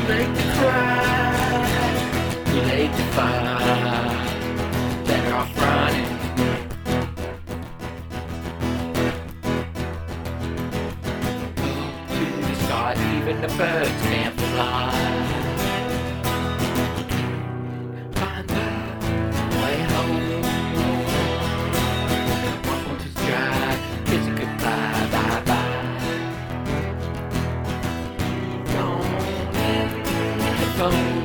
late to cry, too late to fight. Better off running. To the sky, even the birds can't fly. Find the way home. My phone is dry, kiss a goodbye, bye bye. Gone in the phone.